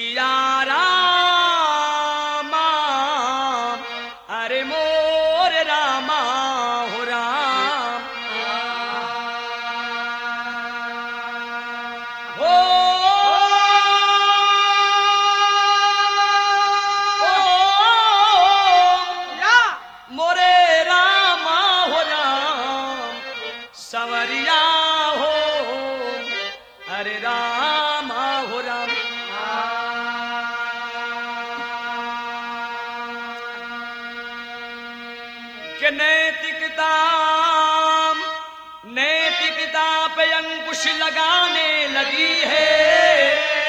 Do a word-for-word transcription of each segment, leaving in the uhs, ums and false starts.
सिया रामा अरे मोर रामा हो राम हो मोरे रामा हो राम संवरिया हो अरे रामा हो राम के नैतिकता नैतिकता पे अंकुश लगाने लगी है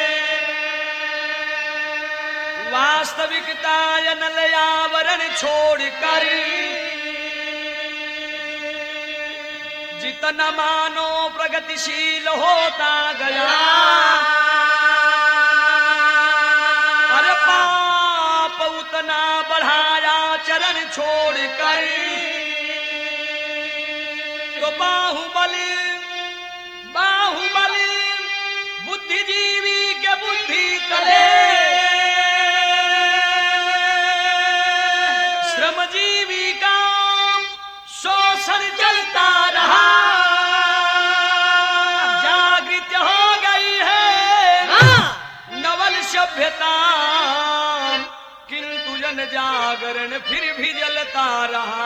वास्तविकता अनल आवरण छोड़कर जितना मानो प्रगतिशील होता गया अरे पाप उतना बढ़ाया चरण छोड़कर तो बाहुबली बाहुबली बुद्धिजीवी के बुद्धि तले श्रमजीवी का शोषण चलता रहा जागृत हो गई है नवल सभ्यता किंतु जन जागरण फिर भी जलता रहा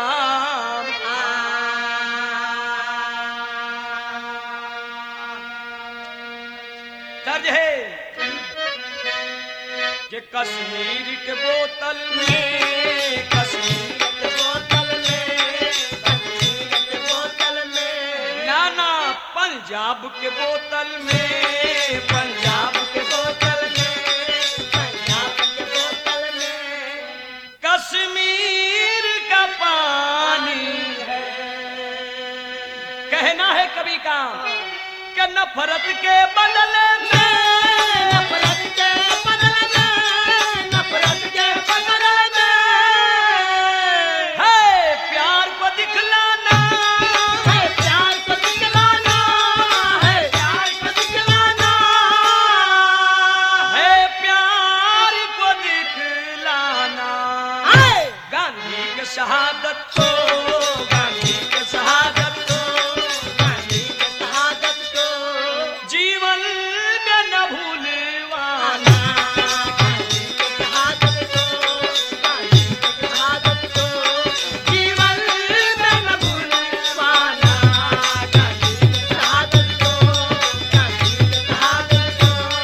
दर्ज है कि कश्मीर के बोतल में कश्मीर के बोतल में कश्मीर के बोतल में नाना पंजाब के बोतल में पंजाब के बोतल में पंजाब के बोतल में कश्मीर का पानी है कहना है कवि का कि नफरत के बदले में नफरत के बदले में नफरत के बदले में है प्यार को दिखलाना है प्यार को दिखलाना है प्यार को दिखलाना है प्यार को दिखलाना गांधी के शहादत को गांधी के शहादत को गांधी के शहादत को जीवन में न भूलवाना गांधी के शहादत को गांधी के शहादत को जीवन में न भूलवाना गांधी के शहादत को गांधी के शहादत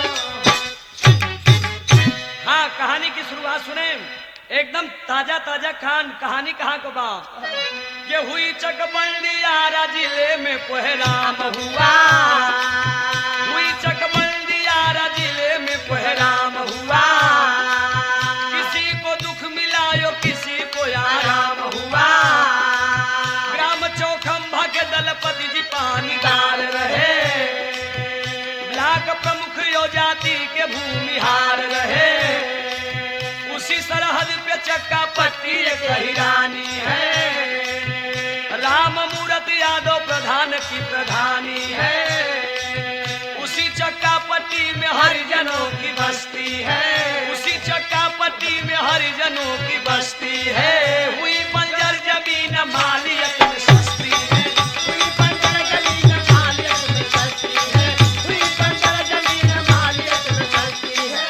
को हाँ कहानी की शुरुआत सुने एकदम ताजा ताजा खान कहानी कहाँ को बा ये हुई चकबंदी आरा जिले में कोहराम हुआ हुई चकबंदी आरा जिले में कोहराम हुआ किसी को दुख मिला यो किसी को आराम हुआ ग्राम चौखंभा के दलपति जी पानी डाल रहे ब्लाक प्रमुख यो जाति के भूमिहार रहे उसी सरहद पे चक्का पट्टी एक हिरानी है राम मूरत यादव प्रधान की प्रधानी है उसी चक्का पट्टी में हरिजनों की बस्ती है उसी चक्का पट्टी में हरिजनों की बस्ती है हुई बंजर जमीन मालियत में सस्ती है हुई बंजर जमीन मालियत में सस्ती है हुई बंजर जमीन मालियत में सस्ती है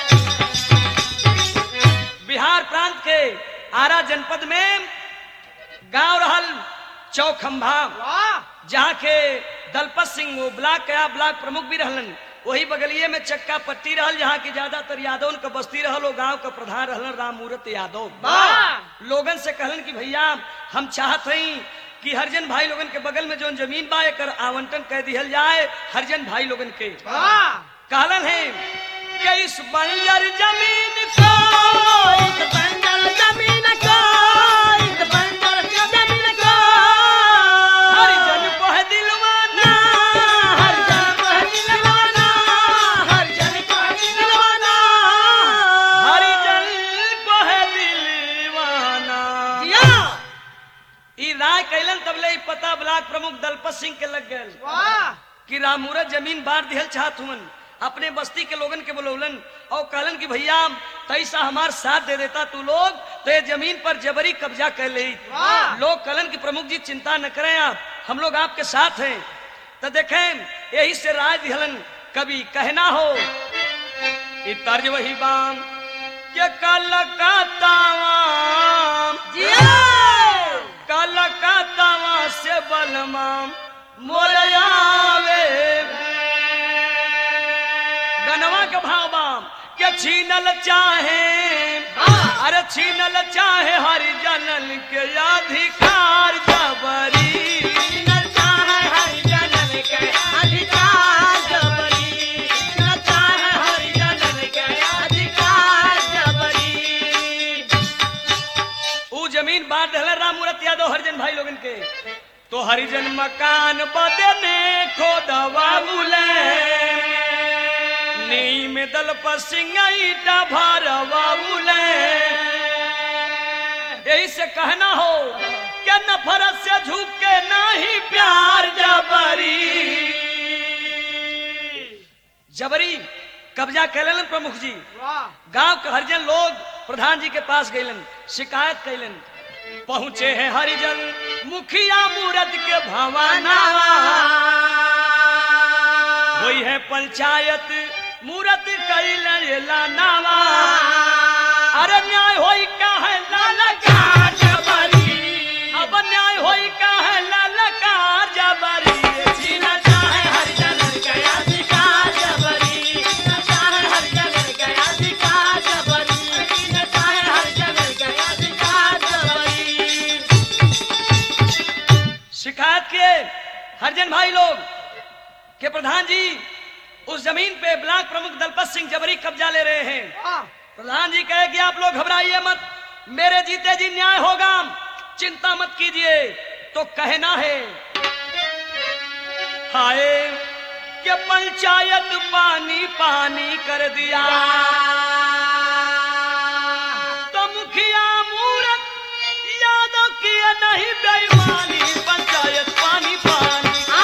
बिहार प्रांत के आरा जनपद में गांव रहल चौखंभा जहाँ के दलपत सिंह वो ब्लॉक का ब्लॉक प्रमुख भी रहलन वही बगलिए में चक्का पट्टी रहल जहाँ की ज्यादातर यादव का बस्ती रहल गांव का प्रधान रहलन राम मूरत यादव लोगन से कहलन कि भैया हम चाहत हई कि हरिजन भाई लोगन के बगल में जो जमीन बा एकर आवंटन कर दिहल जाए हरिजन भाई लोगन के कहलन है कि इस बंजर जमीन को इस बंजर जमीन को इस बंजर जमीन को हरिजन को है दिलवाना हरिजन को है दिलवाना हरिजन को है दिलवाना हरिजन को है दिलवाना ई राय कैलन तबले पता ब्लॉक प्रमुख दलपत सिंह के लग गए कि रामूरत जमीन बांट दिहल चाहत हुन अपने बस्ती के लोगन के बुलौलन और कहलन कि भैया तैसा हमार साथ दे देता तू लोग तो ये जमीन पर जबरी कब्जा कर ले। लोग कहलन कि प्रमुख जी चिंता न करें आप, हम लोग आपके साथ हैं। तो देखें यही से राज दिहलन कभी कहना हो ये तर्ज वही बाम के कलकत्तावा कलकत्तावा से बलमा मोरयावे गनवा के भाव बाम के छीनल चाहे अरे छीनल चाहे हरिजनन के अधिकार जबरी छीनल चाहे हरिजनन के अधिकार जबरी छीनल चाहे हरिजनन के अधिकार जबरी। ऊ जमीन बांट दहले राम मूरत यादव हरिजन भाई लोगन के तो हरिजन मकान बदने खोदवा बुले नहीं में दल पर सिंगाईटा भरवा बुले। यही से कहना हो कि नफरत से झुके नहीं प्यार जबरी जबरी कब्जा कैलन प्रमुख जी। गांव के हरिजन लोग प्रधान जी के पास गईलन शिकायत कैलन। पहुंचे हैं हरिजन मुखिया मूरत के भवाना वही है पंचायत मूरत कैला नावा अरे न्याय होई का है ललकार जबरी अब न्याय होई का है ललकार जबरी छीना चाहे हरिजन के अधिकार जबरी छीना चाहे हरिजन के अधिकार जबरी छीना चाहे हरिजन के अधिकार जबरी। शिकायत के हरिजन भाई लोग के प्रधान जी उस जमीन पे ब्लॉक प्रमुख दलपत सिंह जबरी कब्जा ले रहे हैं। प्रधान जी कहे कि आप लोग घबराइए मत, मेरे जीते जी न्याय होगा, चिंता मत कीजिए। तो कहना है हाय कि पंचायत पानी पानी कर दिया तो मुखिया मूरत यादव किए नहीं बेईमानी पंचायत पानी पानी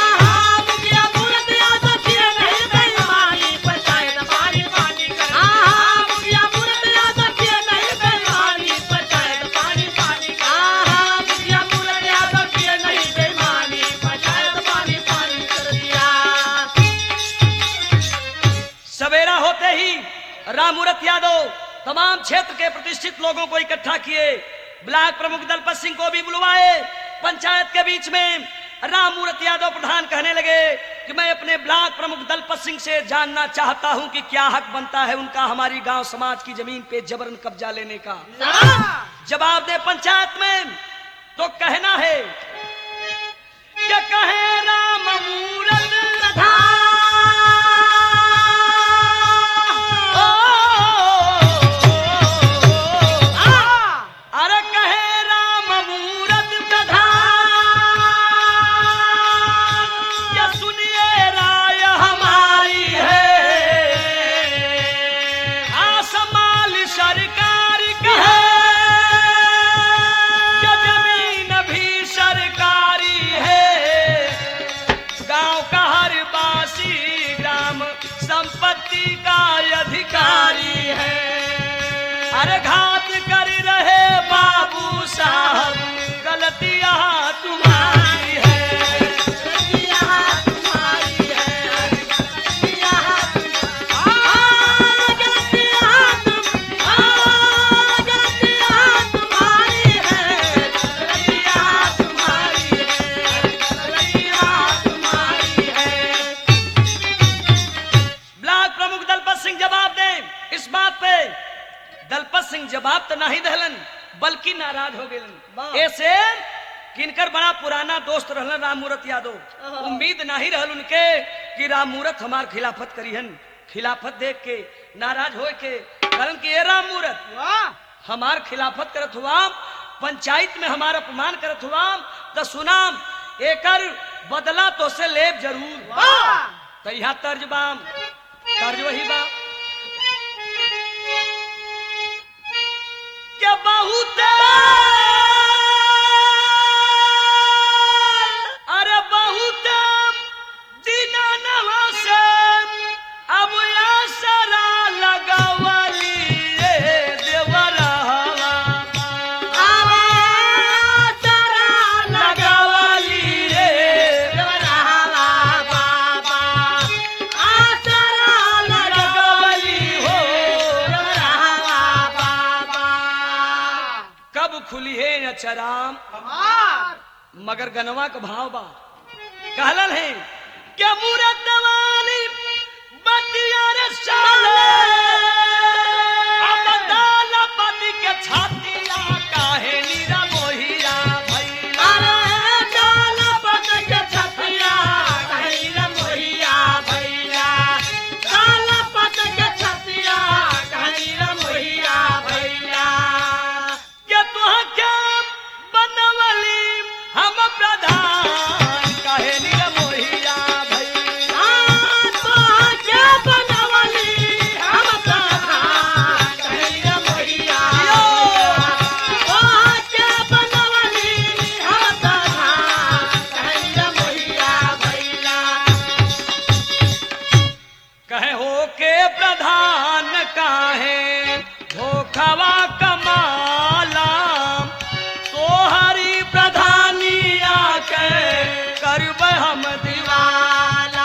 राम मूरत यादव तमाम क्षेत्र के प्रतिष्ठित लोगों को इकट्ठा किए, ब्लॉक प्रमुख दलपत सिंह को भी बुलवाए। पंचायत के बीच में राम मूरत यादव प्रधान कहने लगे कि मैं अपने ब्लॉक प्रमुख दलपत सिंह से जानना चाहता हूं कि क्या हक बनता है उनका हमारी गांव समाज की जमीन पे जबरन कब्जा लेने का। जवाब दे पंचायत में तो कहना है क्या कहे राम मूरत प्रधान अधिकारी है। अरे घात कर रहे बाबू साहब गलतियां तुम्हारी है गलतियां तुम्हारी है गलतियां तुम्हारी है गलतियां तुम्हारी है गलतियां तुम्हारी है। ब्लॉक प्रमुख दलपत सिंह जवाब दे इस बात पे। दलपत सिंह जवाब तो नहीं दहलन बल्कि नाराज हो गए। ऐसे किनकर बड़ा पुराना दोस्त रहलन राम मूरत यादव, उम्मीद नहीं रहल उनके कि राम मूरत हमार खिलाफत करीहन। खिलाफत देख के नाराज हो के कहलन कि ए राम मूरत हमार खिलाफत करत हुआ, पंचायत में हमारा अपमान करत हुआ तो सुनाम एकर बदला तो से लेब जरूर। तो यहाँ तर्ज बाम तर्ज वही बा क्या बहुत अरे बहुत दीना नवा से अब अचराम हमार मगर गनवा का भाव बा कहलन है क्या मूरत वाली बतिया रे साले अब दाला पति के छातिया काहे नीरा मोहिया भैला अरे डाला पत के छतिया कहीं मोहिया भैया डाला पत के छतिया कहीं मोहिया भैया क्या तुहा क्या बनवली हम प्रधान काहे नीरा मोहिया भैला आ तो क्या बनवली हम प्रधान कहीं मोहिया तो क्या बनवली हम प्रधान कहीं मोहिया भैया कहे हो के प्रधान काहे धोखवा कमाला तोहरी प्रधानिया के करब हम दीवाना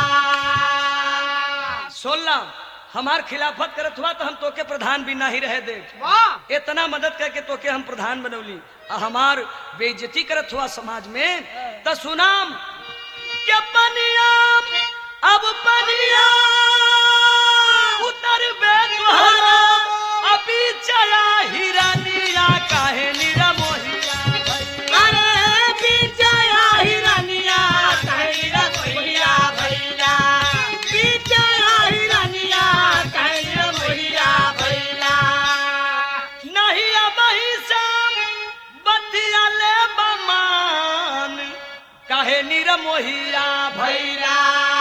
सोलह हमार खिलाफत करत हुआ तो हम तोके प्रधान भी नहीं रहे दे वाह इतना मदद करके तोके हम प्रधान बनौली आ हमार बेइज्जती करत हुआ समाज में त सुनाम के पनिया अब पनिया उतर बे तुहरा अभी चला हिरनिया काहे नीरा मोहिया भैया अरे बिचाया हिरनिया कहीं मोहिया भैया बिचाया हिरनिया कहीं मोहिया भैया नहीं अब ही शाम बतिया ले बमान काहे नीरा मोहिया भैया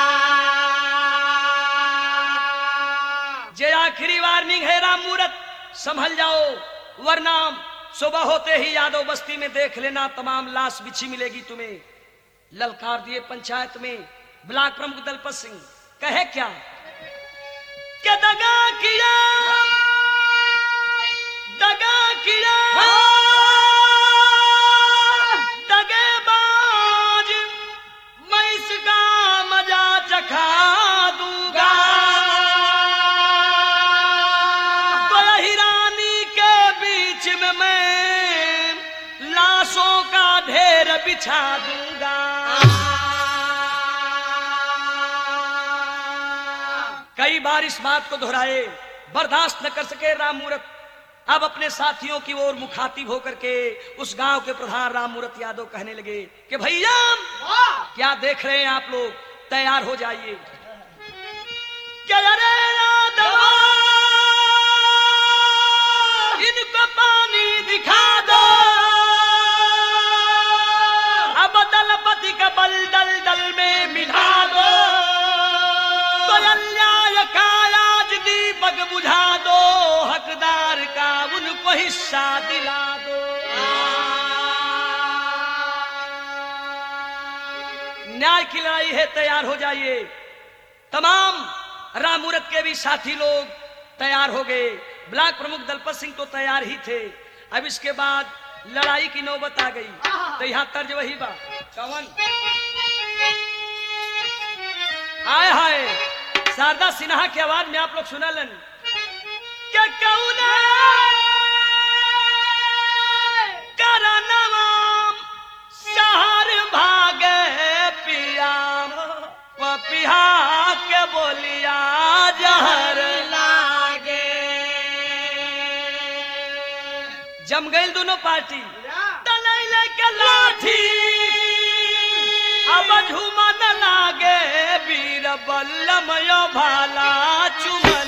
जे आखिरी वार्निंग है राम मूरत संभल जाओ वरना सुबह होते ही यादव बस्ती में देख लेना तमाम लाश बिछी मिलेगी तुम्हें ललकार दिए पंचायत में ब्लॉक प्रमुख दलपत सिंह कहे क्या क्या दगा किया दगा किया दगेबाज मैं इसका मजा चखा दूंगा हिरानी के बीच में मैं लाशों का ढेर बिछा दूंगा कई बार इस बात को दोहराए बर्दाश्त न कर सके राम मूरत अब अपने साथियों की ओर मुखातिब होकर के उस गांव के प्रधान राम मूरत यादव कहने लगे कि भैया क्या देख रहे हैं आप लोग तैयार हो जाइए क्या रे यादव इनको पानी दिखा दो अब दलपति का बल दल दल में मिला दो तो अन्याय का आज दीपक बुझा दो हकदार का उनको हिस्सा दिला दो न्याय की लड़ाई है तैयार हो जाइए तमाम राम मूरत के भी साथी लोग तैयार हो गए ब्लॉक प्रमुख दलपत सिंह तो तैयार ही थे अब इसके बाद लड़ाई की नौबत आ गई तो यहाँ तर्ज वही बा कवन आए हाय शारदा सिन्हा की आवाज में आप लोग सुनलन क्या कौन करनवा शहर भागे पिया पपिहा के बोलिया जहर लागे जम गई दोनों पार्टी तलैले के लाठी अब झूमन लागे वीर बल्लम यो भाला चुमन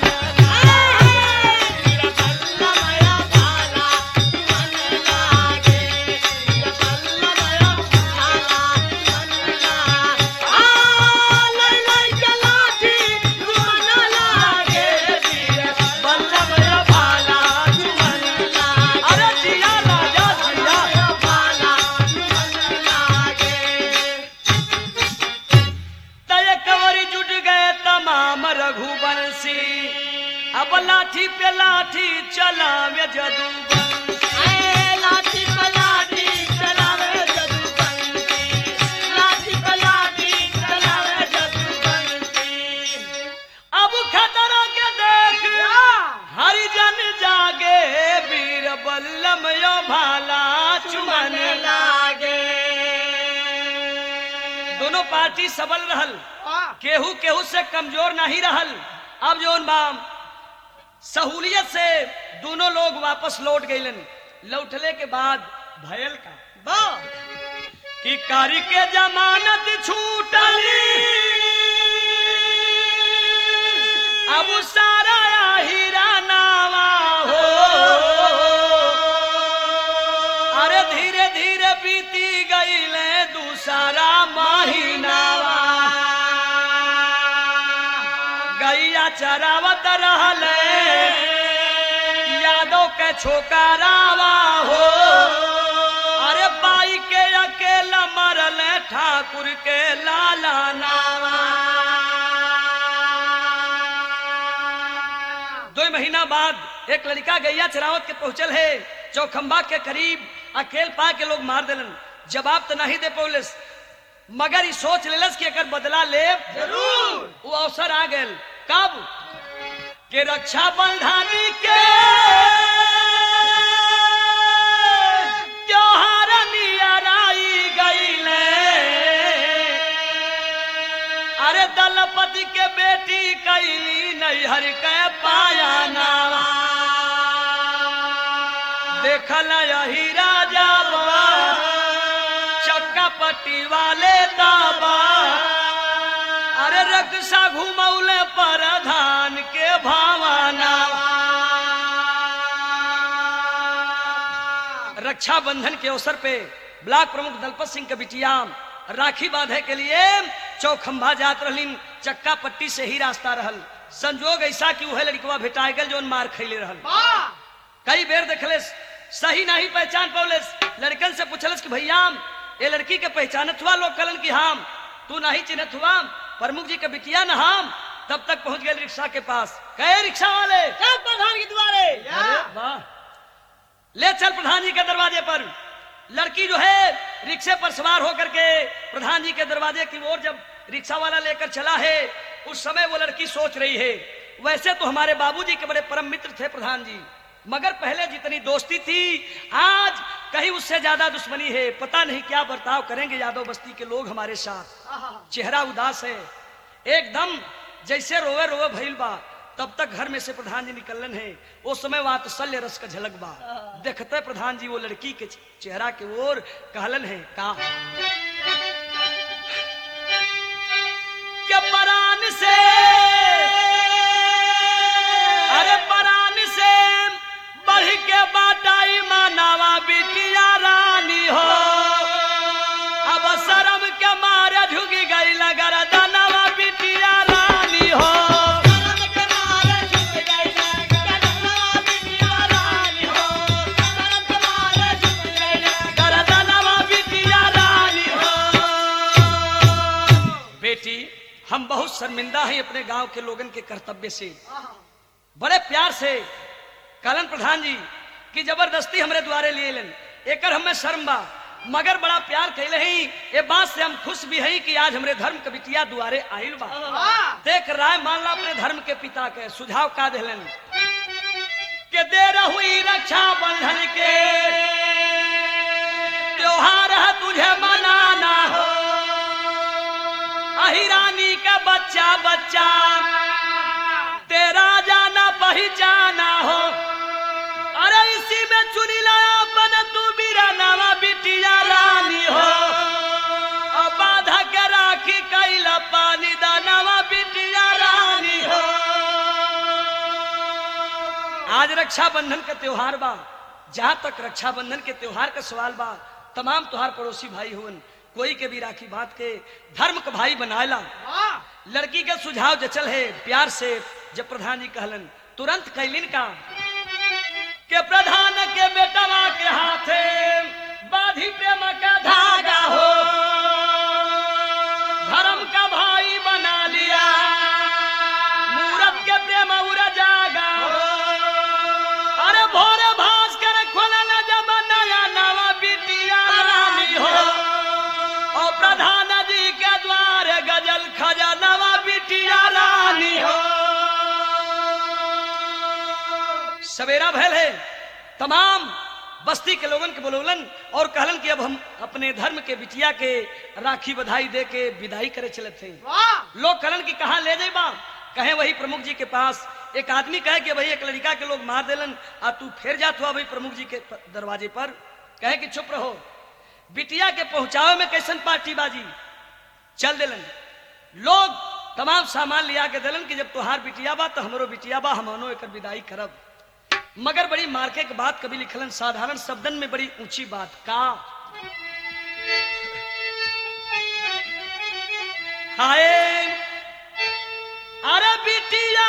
अब लाठी पे लाठी चलावे जदू लाठी पे लाठी चलावे जदू बंसी लाठी पे लाठी चलावे जदू बंसी अब खतरा के देख हरिजन जागे वीर बल्लम यो भाला चुमन पार्टी सबल रहल, वाह केहू केहू से कमजोर नहीं रहल। अब जोन बाम सहूलियत से दोनों लोग वापस लौट गईलन। लौटले के बाद भयल का वाह कि कारी के जमानत छूटली, अब सारा हीरा नावा हो। अरे धीरे धीरे बीती गईले दूसरा महीनावा, गैया चरावत रहले यादव के छोकरावा हो। अरे बाई के अकेला मरल ठाकुर के लाला नावा। दो महीना बाद एक लड़का गैया चरावत के पहुंचल है चौखंबा के करीब, अकेल पा के लोग मार दिलन। जवाब तो नहीं दे पौलिस, मगर ई सोच लेलस कि एकर बदला ले जरूर। वो अवसर आ गए। कब के रक्षा बंधन के त्योहार नियर आई गईले। अरे दलपति के बेटी कैली नैहर के पाया नावा, देखल यही राजा बा चक्का पट्टी वाले दाबा। अरे रक्षा घुमौले प्रधान के भावना। रक्षाबंधन के अवसर पे ब्लॉक प्रमुख दलपत सिंह के बिटिया राखी बांधे के लिए चौखंबा जात रहलिन। चक्का पट्टी से ही रास्ता रहल। संजोग ऐसा कि वह लड़कवा भेटा गल जोन मार खैले रहल। वाह कई बेर देखले सही नहीं पहचान पौलेस। लड़कन से पूछलस कि भैया ये लड़की के पहचानत हुआ? लोग कलन की हम, तू नहीं चिन्हत हुआ? प्रमुख जी के बिटिया न हम। तब तक पहुंच गए रिक्शा के पास। कहे रिक्शा वाले चल प्रधान के द्वारे। अरे वाह, ले चल प्रधान जी के दरवाजे पर। लड़की जो है रिक्शे पर सवार होकर के प्रधान जी के दरवाजे की ओर जब रिक्शा वाला लेकर चला है, उस समय वो लड़की सोच रही है, वैसे तो हमारे बाबूजी के बड़े परम मित्र थे प्रधान जी, मगर पहले जितनी दोस्ती थी आज कहीं उससे ज्यादा दुश्मनी है। पता नहीं क्या बर्ताव करेंगे यादव बस्ती के लोग हमारे साथ। चेहरा उदास है एकदम, जैसे रोवे रोवे भइल बा। तब तक घर में से प्रधान जी निकलन है। उस समय वात्सल्य रस का झलक बा। देखते प्रधान जी वो लड़की के चेहरा के ओर कहलन है का क्या परान से, अरे परान से बढ़ के बाटाई मानावा बिटिया रानी हो। अब शर्म के मारे झुकी गई लगर दानवा बिटिया रानी हो। बेटी हम बहुत शर्मिंदा हैं अपने गांव के लोगन के कर्तव्य से। बड़े प्यार से कहलन प्रधान जी कि जबरदस्ती हमरे द्वारे लिए लेन, एकर हमें शर्म बा, मगर बड़ा प्यार कैले ही। ये बात से हम खुश भी हैं कि आज हमरे धर्म के बिटिया द्वारे आइल बा। देख राय मान ला अपने धर्म के पिता के सुझाव का देलन के देर हुई रक्षा बंधन के त्योहार है तुझे मनाना हो। अहिरानी का बच्चा बच्चा तेरा जाना पहचाना हो। अरे इसी में चुनी लाया बन तू बीरा नावा बिटिया रानी हो। और बाधा के राखी कैला पानी दानावा बिटिया रानी हो। आज रक्षाबंधन का त्योहार बा। जहां तक रक्षाबंधन के त्योहार का सवाल बा, तमाम तुहार पड़ोसी भाई हुन, कोई के भी राखी बात के धर्म का भाई बनायला। लड़की के सुझाव जचल है प्यार से। जब प्रधान जी कहलन तुरंत कैलिन का के प्रधान के बेटवा के हाथे बाधी प्रेम का धागा हो। धर्म का भाई बना लिया मूरत के प्रेम उड़ जागा हो। अरे भोरे भास कर खोलन जब नया नवा बिटिया रानी हो। और प्रधान जी के द्वारे गजल खजानवा बिटिया रानी हो। सवेरा भैल है, तमाम बस्ती के लोगन के बोलौलन और कहलन कि अब हम अपने धर्म के बिटिया के राखी बधाई दे के विदाई करे चलत थे। लोग कहलन कि कहाँ ले जाए बा? कहे वही प्रमुख जी के पास। एक आदमी कहे कि भाई एक लड़का के लोग मार देलन आ तू फिर जात हुआ भाई प्रमुख जी के दरवाजे पर। कहे कि चुप रहो, बिटिया के पहुंचावे में कैसन पार्टी बाजी। चल देलन लोग तमाम सामान लिया के देलन कि जब तुहार बिटिया बा तो हमरो बिटिया बा, हमनो एक विदाई करब। मगर बड़ी मार्के के बात कभी लिखलन साधारण शब्दन में बड़ी ऊंची बात का। हाय अरे बिटिया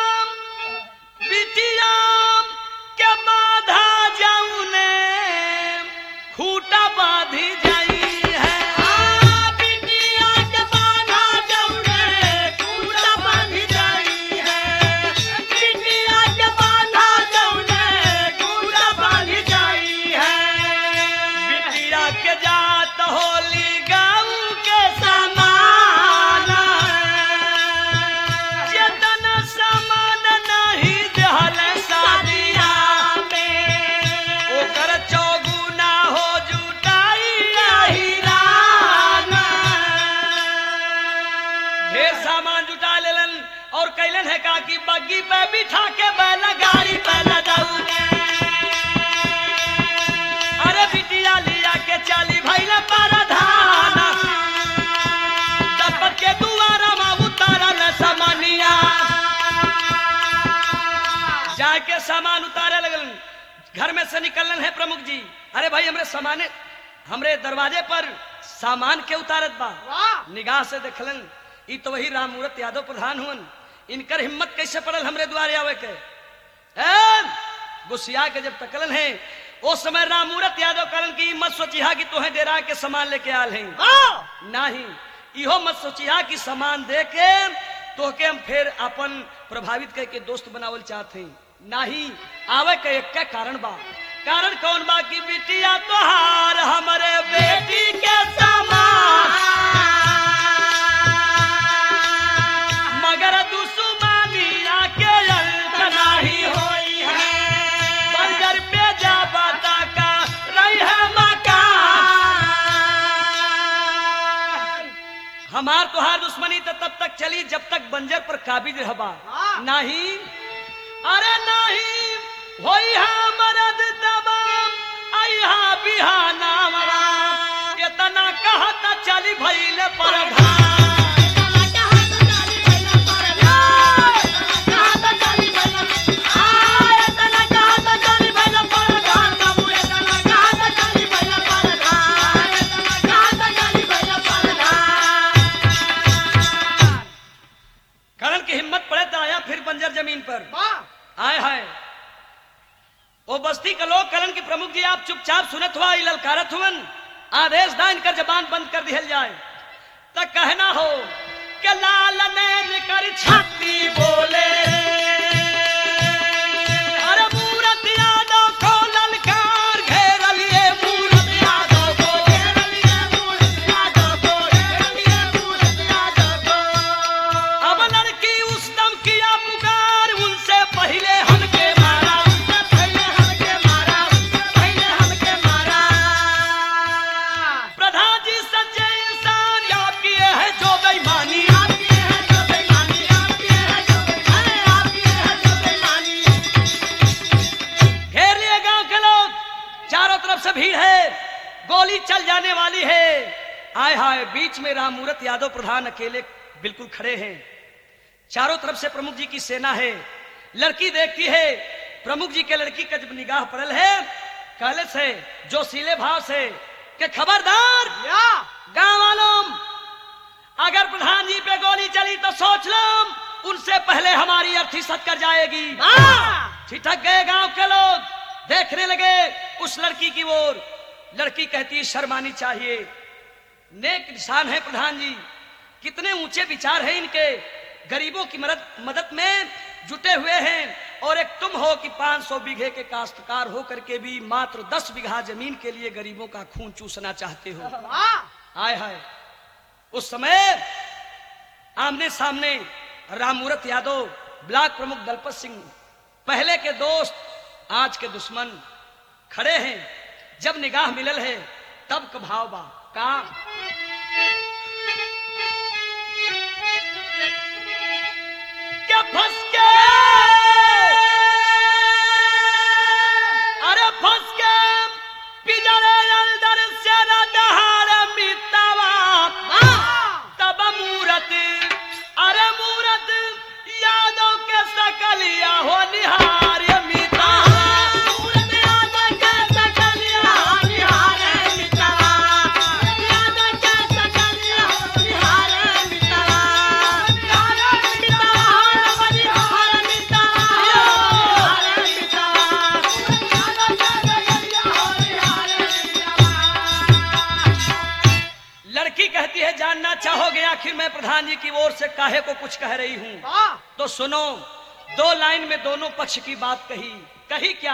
बिटिया के बाधा जाऊ ने खूटा बाधी जाई है। आ बिटिया के बाधा जाऊ ने खूटा बाधी जाई है। बिटिया के बाधा जाऊ ने खूटा बाधी जाई है। बिटिया के जात होली गाँव के समान, चेतन समान नहीं जहल शादिया में। ओकर चौगुना हो जुटाई हिराना। ढेर सामान जुटा लेलन और कैलन है का कि बग्गी पे बिठा के बैल गाड़ी पे लदाऊ। अरे बिटिया लिया के चली भैल परधाना, दपत के दुआरा में उतारल सामानिया। जाके सामान उतारे लगलन। घर में से निकलन है प्रमुख जी। अरे भाई हमरे सामाने हमरे दरवाजे पर सामान के उतारत बा। निगाह से देखलन ई तो वही राममूरत यादव प्रधान हुन। इनकर हिम्मत कैसे पड़ल हमरे द्वारे आवे के। ए गुस्सिया के जब तकलन है उस समय राममूरत यादव कहलन कि मत सोचिहा कि तोहे डेरा के सामान लेके आल हैं। नहीं, इहो मत सोचिहा कि सामान दे के तोहके हम फिर अपन प्रभावित करके दोस्त बनावल चाहते हैं। नहीं, आवे के एक का कारण बा। कारण कौन बा कि बिटिया तोहार हमरे बेटी के समान, मगर दुश्मनिया के अंत नहीं होई है। बंजर पे जा बाता का रही है मकान। हमार तोहार दुश्मनी तो तब तक चली जब तक बंजर पर काबिज रहबा। नहीं, अरे नहीं होई है मरद तमाम आइहा बिहाना। इतना कहता चली भइले परधान। करण की हिम्मत पड़े तो आया फिर बंजर जमीन पर आए हाय। वो बस्ती के लोग कलन की प्रमुख जी आप चुपचाप सुनत हुआ ललकारत हुवन। आदेश दान कर जबान बंद कर दिहल जाए। तक कहना हो कि लाल नैन कर छाती बोले। अरे मूरत यादव को ललकार घेरल ये मूरत यादव को घेरल ये मूरत यादव को घेरल ये मूरत यादव को। अब लड़की उस दम किया पुकार उनसे पहले हमके मारा। से भीड़ है, गोली चल जाने वाली है। आए हाय, बीच में राममूरत यादव प्रधान अकेले बिल्कुल खड़े हैं। चारों तरफ से प्रमुख जी की सेना है। लड़की देखती है, प्रमुख जी के लड़की का जब निगाह पड़ल है कहले से जो सीले भाव से कि खबरदार गांव वालों, अगर प्रधान जी पे गोली चली तो सोच लो उनसे पहले हमारी अर्थी सटकर जाएगी। ठिठक गए गांव के लोग, देखने लगे उस लड़की की ओर। लड़की कहती शर्मानी चाहिए, नेक निशान है प्रधान जी, कितने ऊंचे विचार हैं इनके, गरीबों की मदद मदद में जुटे हुए हैं। और एक तुम हो कि पांच सौ बीघे के काश्तकार हो करके भी मात्र दस बीघा जमीन के लिए गरीबों का खून चूसना चाहते हो। आय हाय, उस समय आमने सामने राममूरत यादव, ब्लॉक प्रमुख दलपत सिंह, पहले के दोस्त आज के दुश्मन, खड़े हैं, जब निगाह मिलल है तब का भाव बा का क्या फंस के अरे फंस के पिजड़े अंदर से न दहाड़ मितवा तब मूरत अरे मूरत यादों के सकलिया हो निहार मितवा मूरत यादों के सकलिया हो निहार मितवा यादों के सकलिया हो निहार मितवा निहार मितवा निहार मितवा निहार मितवा यादों के सकलिया हो निहार मितवा। लड़की कहती है जानना चाहोगे आखिर मैं प्रधान जी की ओर से काहे को कुछ कह रही हूँ? तो सुनो, दो लाइन में दोनों पक्ष की बात कही। कही क्या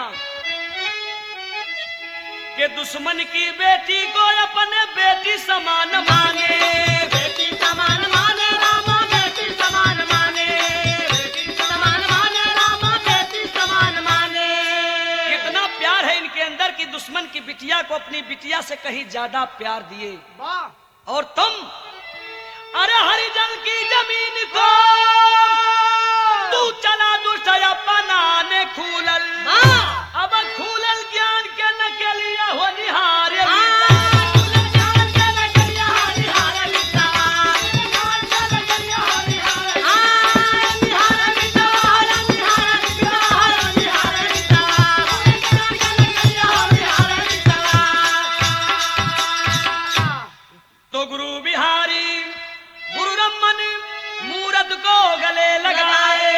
कि दुश्मन की बेटी को अपने बेटी समान माने, बेटी समान माने रामा बेटी समान माने, बेटी समान माने रामा बेटी समान माने। कितना प्यार है इनके अंदर कि दुश्मन की बिटिया को अपनी बिटिया से कहीं ज्यादा प्यार दिए। और तुम अरे हरिजन की जमीन को तू चला दुष्ट बनाने खूलल अब खूलल ज्ञान के नकलिया हो निहार तो गुरु बिहारी गुरु रमन मूरत को गले लगाए,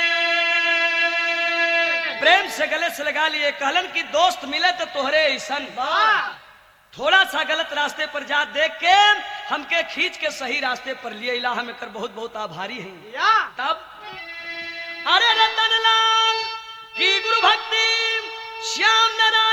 प्रेम से गले से लगा लिए। कहलन की दोस्त मिले तो तोहरे ऐसन थोड़ा सा गलत रास्ते पर जा देख के हमके खींच के सही रास्ते पर लिए इला हम कर बहुत बहुत आभारी हैं। तब अरे रतन लाल की गुरु भक्ति श्याम नारायण